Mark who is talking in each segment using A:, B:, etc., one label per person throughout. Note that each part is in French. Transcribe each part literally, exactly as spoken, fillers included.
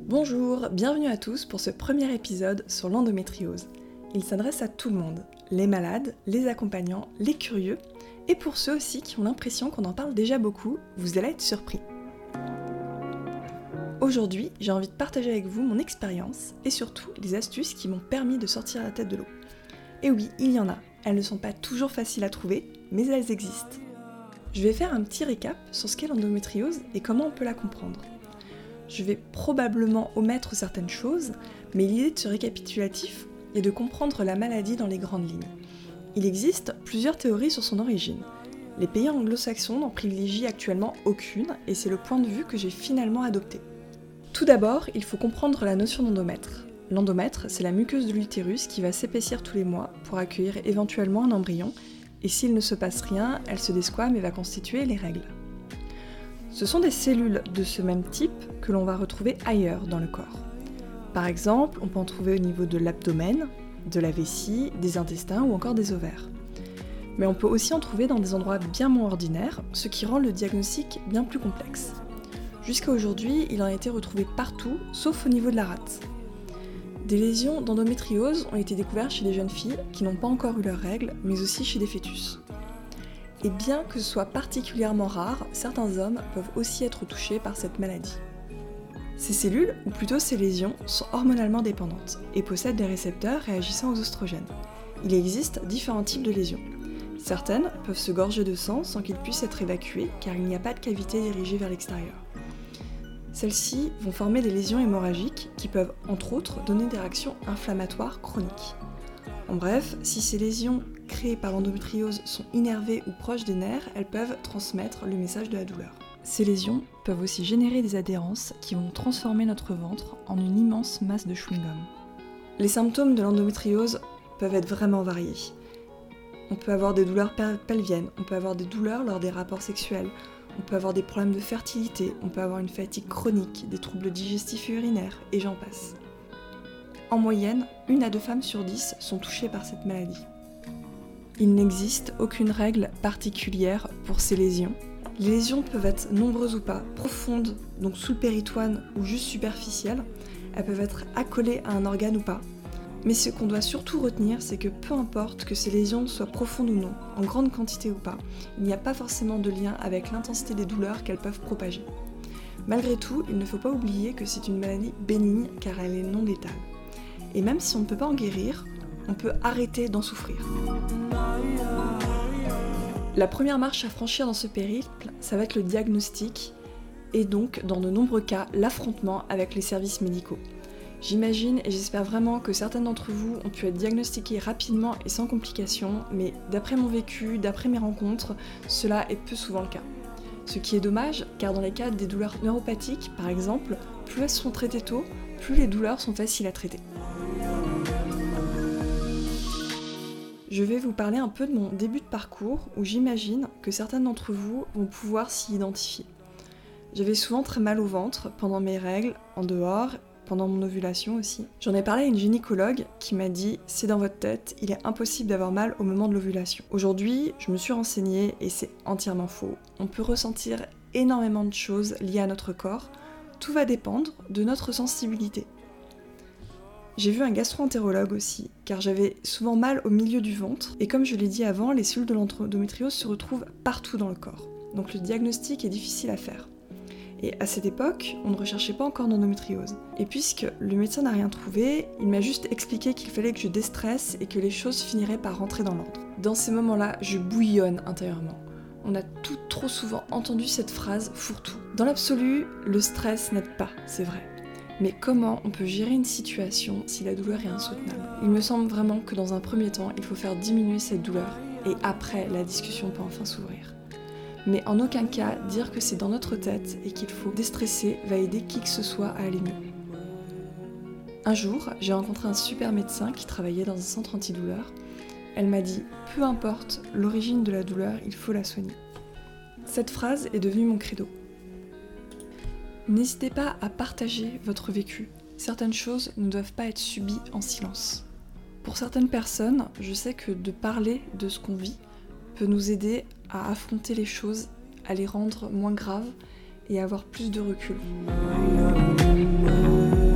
A: Bonjour, bienvenue à tous pour ce premier épisode sur l'endométriose. Il s'adresse à tout le monde, les malades, les accompagnants, les curieux, et pour ceux aussi qui ont l'impression qu'on en parle déjà beaucoup, vous allez être surpris. Aujourd'hui, j'ai envie de partager avec vous mon expérience et surtout les astuces qui m'ont permis de sortir la tête de l'eau. Et oui, il y en a, elles ne sont pas toujours faciles à trouver, mais elles existent. Je vais faire un petit récap sur ce qu'est l'endométriose et comment on peut la comprendre. Je vais probablement omettre certaines choses, mais l'idée de ce récapitulatif est de comprendre la maladie dans les grandes lignes. Il existe plusieurs théories sur son origine. Les pays anglo-saxons n'en privilégient actuellement aucune, et c'est le point de vue que j'ai finalement adopté. Tout d'abord, il faut comprendre la notion d'endomètre. L'endomètre, c'est la muqueuse de l'utérus qui va s'épaissir tous les mois pour accueillir éventuellement un embryon, et s'il ne se passe rien, elle se desquame et va constituer les règles. Ce sont des cellules de ce même type que l'on va retrouver ailleurs dans le corps. Par exemple, on peut en trouver au niveau de l'abdomen, de la vessie, des intestins ou encore des ovaires. Mais on peut aussi en trouver dans des endroits bien moins ordinaires, ce qui rend le diagnostic bien plus complexe. Jusqu'à aujourd'hui, il en a été retrouvé partout, sauf au niveau de la rate. Des lésions d'endométriose ont été découvertes chez des jeunes filles qui n'ont pas encore eu leurs règles, mais aussi chez des fœtus. Et bien que ce soit particulièrement rare, certains hommes peuvent aussi être touchés par cette maladie. Ces cellules, ou plutôt ces lésions, sont hormonalement dépendantes et possèdent des récepteurs réagissant aux oestrogènes. Il existe différents types de lésions. Certaines peuvent se gorger de sang sans qu'ils puissent être évacués car il n'y a pas de cavité dirigée vers l'extérieur. Celles-ci vont former des lésions hémorragiques qui peuvent entre autres donner des réactions inflammatoires chroniques. En bref, si ces lésions créées par l'endométriose sont innervées ou proches des nerfs, elles peuvent transmettre le message de la douleur. Ces lésions peuvent aussi générer des adhérences qui vont transformer notre ventre en une immense masse de chewing-gum. Les symptômes de l'endométriose peuvent être vraiment variés. On peut avoir des douleurs pelviennes, on peut avoir des douleurs lors des rapports sexuels, on peut avoir des problèmes de fertilité, on peut avoir une fatigue chronique, des troubles digestifs et urinaires, et j'en passe. En moyenne, une à deux femmes sur dix sont touchées par cette maladie. Il n'existe aucune règle particulière pour ces lésions. Les lésions peuvent être nombreuses ou pas, profondes, donc sous le péritoine ou juste superficielles. Elles peuvent être accolées à un organe ou pas. Mais ce qu'on doit surtout retenir, c'est que peu importe que ces lésions soient profondes ou non, en grande quantité ou pas, il n'y a pas forcément de lien avec l'intensité des douleurs qu'elles peuvent propager. Malgré tout, il ne faut pas oublier que c'est une maladie bénigne car elle est non létale. Et même si on ne peut pas en guérir, on peut arrêter d'en souffrir. La première marche à franchir dans ce périple, ça va être le diagnostic, et donc, dans de nombreux cas, l'affrontement avec les services médicaux. J'imagine et j'espère vraiment que certains d'entre vous ont pu être diagnostiqués rapidement et sans complications, mais d'après mon vécu, d'après mes rencontres, cela est peu souvent le cas. Ce qui est dommage, car dans les cas des douleurs neuropathiques, par exemple, plus elles sont traitées tôt, plus les douleurs sont faciles à traiter. Je vais vous parler un peu de mon début de parcours où j'imagine que certains d'entre vous vont pouvoir s'y identifier. J'avais souvent très mal au ventre pendant mes règles, en dehors, pendant mon ovulation aussi. J'en ai parlé à une gynécologue qui m'a dit « c'est dans votre tête, il est impossible d'avoir mal au moment de l'ovulation ». Aujourd'hui, je me suis renseignée et c'est entièrement faux. On peut ressentir énormément de choses liées à notre corps. Tout va dépendre de notre sensibilité. J'ai vu un gastro-entérologue aussi, car j'avais souvent mal au milieu du ventre, et comme je l'ai dit avant, les cellules de l'endométriose se retrouvent partout dans le corps, donc le diagnostic est difficile à faire. Et à cette époque, on ne recherchait pas encore d'endométriose. Et puisque le médecin n'a rien trouvé, il m'a juste expliqué qu'il fallait que je déstresse et que les choses finiraient par rentrer dans l'ordre. Dans ces moments-là, je bouillonne intérieurement. On a tout trop souvent entendu cette phrase fourre-tout. Dans l'absolu, le stress n'aide pas, c'est vrai. Mais comment on peut gérer une situation si la douleur est insoutenable ? Il me semble vraiment que dans un premier temps, il faut faire diminuer cette douleur et après, la discussion peut enfin s'ouvrir. Mais en aucun cas, dire que c'est dans notre tête et qu'il faut déstresser va aider qui que ce soit à aller mieux. Un jour, j'ai rencontré un super médecin qui travaillait dans un centre antidouleur. Elle m'a dit « peu importe l'origine de la douleur, il faut la soigner ». Cette phrase est devenue mon credo. N'hésitez pas à partager votre vécu. Certaines choses ne doivent pas être subies en silence. Pour certaines personnes, je sais que de parler de ce qu'on vit peut nous aider à affronter les choses, à les rendre moins graves et à avoir plus de recul.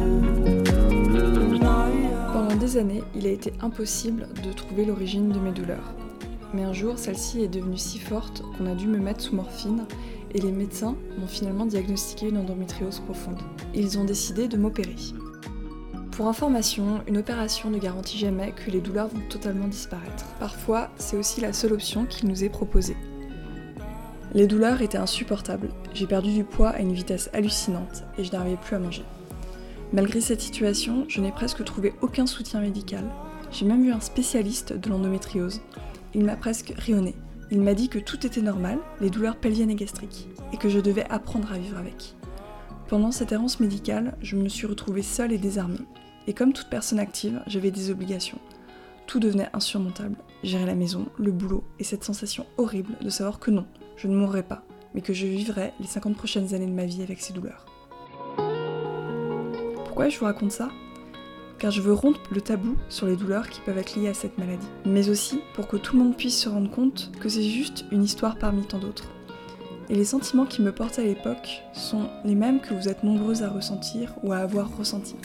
A: nombreuses années, il a été impossible de trouver l'origine de mes douleurs. Mais un jour, celle-ci est devenue si forte qu'on a dû me mettre sous morphine et les médecins m'ont finalement diagnostiqué une endométriose profonde. Ils ont décidé de m'opérer. Pour information, une opération ne garantit jamais que les douleurs vont totalement disparaître. Parfois, c'est aussi la seule option qui nous est proposée. Les douleurs étaient insupportables, j'ai perdu du poids à une vitesse hallucinante et je n'arrivais plus à manger. Malgré cette situation, je n'ai presque trouvé aucun soutien médical. J'ai même vu un spécialiste de l'endométriose. Il m'a presque rayonné. Il m'a dit que tout était normal, les douleurs pelviennes et gastriques, et que je devais apprendre à vivre avec. Pendant cette errance médicale, je me suis retrouvée seule et désarmée. Et comme toute personne active, j'avais des obligations. Tout devenait insurmontable. Gérer la maison, le boulot, et cette sensation horrible de savoir que non, je ne mourrais pas, mais que je vivrais les cinquante prochaines années de ma vie avec ces douleurs. Pourquoi je vous raconte ça ? Car je veux rompre le tabou sur les douleurs qui peuvent être liées à cette maladie, mais aussi pour que tout le monde puisse se rendre compte que c'est juste une histoire parmi tant d'autres. Et les sentiments qui me portaient à l'époque sont les mêmes que vous êtes nombreuses à ressentir ou à avoir ressenti.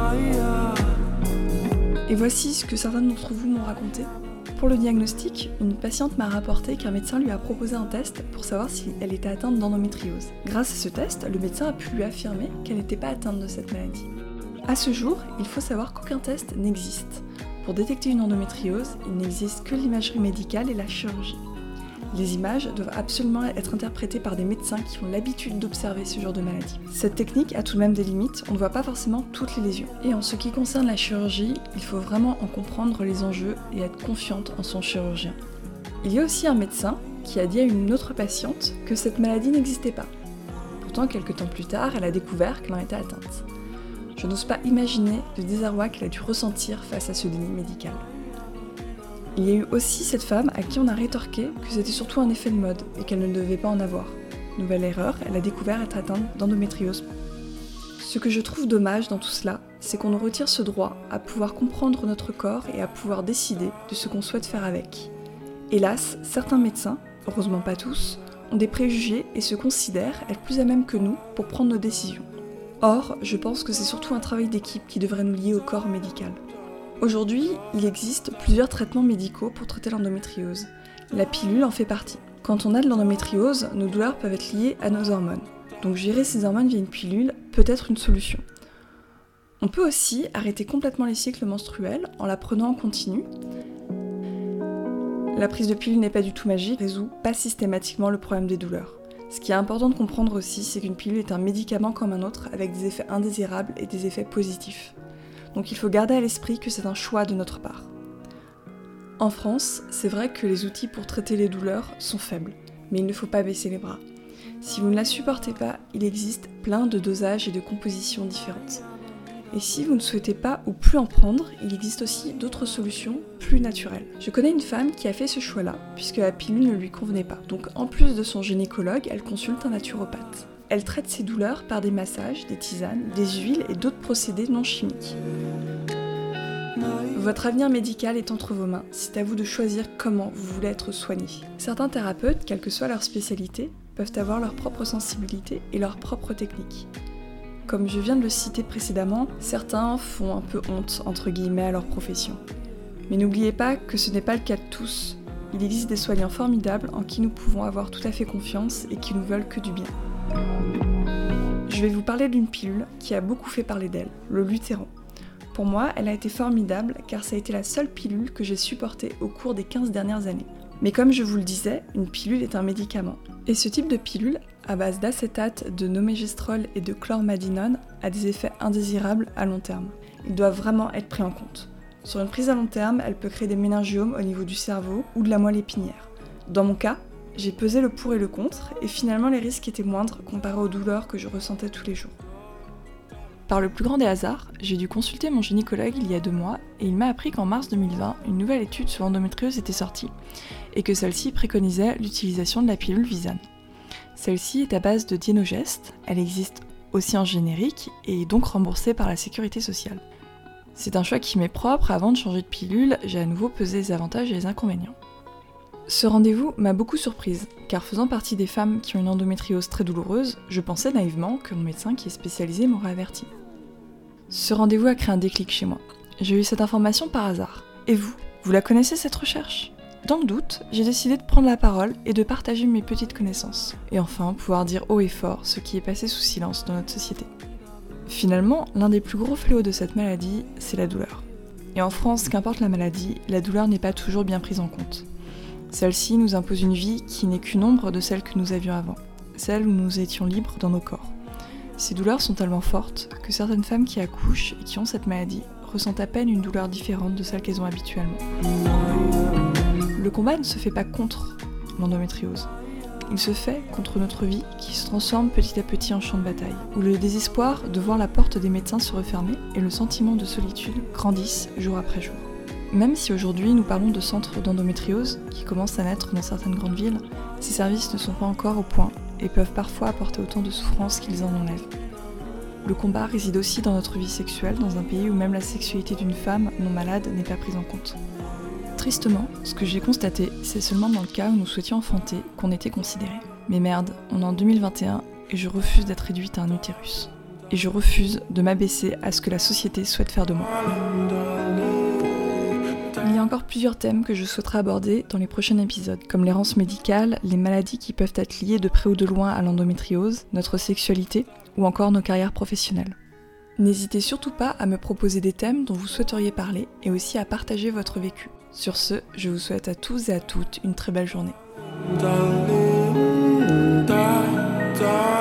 A: Et voici ce que certains d'entre vous m'ont raconté. Pour le diagnostic, une patiente m'a rapporté qu'un médecin lui a proposé un test pour savoir si elle était atteinte d'endométriose. Grâce à ce test, le médecin a pu lui affirmer qu'elle n'était pas atteinte de cette maladie. À ce jour, il faut savoir qu'aucun test n'existe. Pour détecter une endométriose, il n'existe que l'imagerie médicale et la chirurgie. Les images doivent absolument être interprétées par des médecins qui ont l'habitude d'observer ce genre de maladie. Cette technique a tout de même des limites, on ne voit pas forcément toutes les lésions. Et en ce qui concerne la chirurgie, il faut vraiment en comprendre les enjeux et être confiante en son chirurgien. Il y a aussi un médecin qui a dit à une autre patiente que cette maladie n'existait pas. Pourtant, quelques temps plus tard, elle a découvert qu'elle en était atteinte. Je n'ose pas imaginer le désarroi qu'elle a dû ressentir face à ce déni médical. Il y a eu aussi cette femme à qui on a rétorqué que c'était surtout un effet de mode et qu'elle ne devait pas en avoir. Nouvelle erreur, elle a découvert être atteinte d'endométriose. Ce que je trouve dommage dans tout cela, c'est qu'on nous retire ce droit à pouvoir comprendre notre corps et à pouvoir décider de ce qu'on souhaite faire avec. Hélas, certains médecins, heureusement pas tous, ont des préjugés et se considèrent être plus à même que nous pour prendre nos décisions. Or, je pense que c'est surtout un travail d'équipe qui devrait nous lier au corps médical. Aujourd'hui, il existe plusieurs traitements médicaux pour traiter l'endométriose. La pilule en fait partie. Quand on a de l'endométriose, nos douleurs peuvent être liées à nos hormones. Donc gérer ces hormones via une pilule peut être une solution. On peut aussi arrêter complètement les cycles menstruels en la prenant en continu. La prise de pilule n'est pas du tout magique, ne résout pas systématiquement le problème des douleurs. Ce qui est important de comprendre aussi, c'est qu'une pilule est un médicament comme un autre avec des effets indésirables et des effets positifs. Donc il faut garder à l'esprit que c'est un choix de notre part. En France, c'est vrai que les outils pour traiter les douleurs sont faibles, mais il ne faut pas baisser les bras. Si vous ne la supportez pas, il existe plein de dosages et de compositions différentes. Et si vous ne souhaitez pas ou plus en prendre, il existe aussi d'autres solutions plus naturelles. Je connais une femme qui a fait ce choix-là, puisque la pilule ne lui convenait pas. Donc en plus de son gynécologue, elle consulte un naturopathe. Elle traite ses douleurs par des massages, des tisanes, des huiles et d'autres procédés non chimiques. Votre avenir médical est entre vos mains, c'est à vous de choisir comment vous voulez être soigné. Certains thérapeutes, quelle que soit leur spécialité, peuvent avoir leur propre sensibilité et leur propre technique. Comme je viens de le citer précédemment, certains font un peu honte entre guillemets à leur profession. Mais n'oubliez pas que ce n'est pas le cas de tous. Il existe des soignants formidables en qui nous pouvons avoir tout à fait confiance et qui nous veulent que du bien. Je vais vous parler d'une pilule qui a beaucoup fait parler d'elle, le Luthéran. Pour moi, elle a été formidable car ça a été la seule pilule que j'ai supportée au cours des quinze dernières années. Mais comme je vous le disais, une pilule est un médicament. Et ce type de pilule, à base d'acétate, de nomégestrol et de chlormadinone, a des effets indésirables à long terme. Ils doivent vraiment être pris en compte. Sur une prise à long terme, elle peut créer des méningiomes au niveau du cerveau ou de la moelle épinière. Dans mon cas, j'ai pesé le pour et le contre, et finalement les risques étaient moindres comparés aux douleurs que je ressentais tous les jours. Par le plus grand des hasards, j'ai dû consulter mon gynécologue il y a deux mois, et il m'a appris qu'en mars deux mille vingt, une nouvelle étude sur l'endométriose était sortie, et que celle-ci préconisait l'utilisation de la pilule Visanne. Celle-ci est à base de Dienogest, elle existe aussi en générique, et est donc remboursée par la sécurité sociale. C'est un choix qui m'est propre, avant de changer de pilule, j'ai à nouveau pesé les avantages et les inconvénients. Ce rendez-vous m'a beaucoup surprise, car faisant partie des femmes qui ont une endométriose très douloureuse, je pensais naïvement que mon médecin qui est spécialisé m'aurait averti. Ce rendez-vous a créé un déclic chez moi. J'ai eu cette information par hasard. Et vous, vous la connaissez cette recherche ? Dans le doute, j'ai décidé de prendre la parole et de partager mes petites connaissances. Et enfin, pouvoir dire haut et fort ce qui est passé sous silence dans notre société. Finalement, l'un des plus gros fléaux de cette maladie, c'est la douleur. Et en France, qu'importe la maladie, la douleur n'est pas toujours bien prise en compte. Celle-ci nous impose une vie qui n'est qu'une ombre de celle que nous avions avant, celle où nous étions libres dans nos corps. Ces douleurs sont tellement fortes que certaines femmes qui accouchent et qui ont cette maladie ressentent à peine une douleur différente de celle qu'elles ont habituellement. Le combat ne se fait pas contre l'endométriose. Il se fait contre notre vie qui se transforme petit à petit en champ de bataille, où le désespoir de voir la porte des médecins se refermer et le sentiment de solitude grandissent jour après jour. Même si aujourd'hui nous parlons de centres d'endométriose qui commencent à naître dans certaines grandes villes, ces services ne sont pas encore au point et peuvent parfois apporter autant de souffrance qu'ils en enlèvent. Le combat réside aussi dans notre vie sexuelle, dans un pays où même la sexualité d'une femme non malade n'est pas prise en compte. Tristement, ce que j'ai constaté, c'est seulement dans le cas où nous souhaitions enfanter qu'on était considéré. Mais merde, on est en deux mille vingt et un et je refuse d'être réduite à un utérus. Et je refuse de m'abaisser à ce que la société souhaite faire de moi. Il y a encore plusieurs thèmes que je souhaiterais aborder dans les prochains épisodes, comme l'errance médicale, les maladies qui peuvent être liées de près ou de loin à l'endométriose, notre sexualité ou encore nos carrières professionnelles. N'hésitez surtout pas à me proposer des thèmes dont vous souhaiteriez parler et aussi à partager votre vécu. Sur ce, je vous souhaite à tous et à toutes une très belle journée.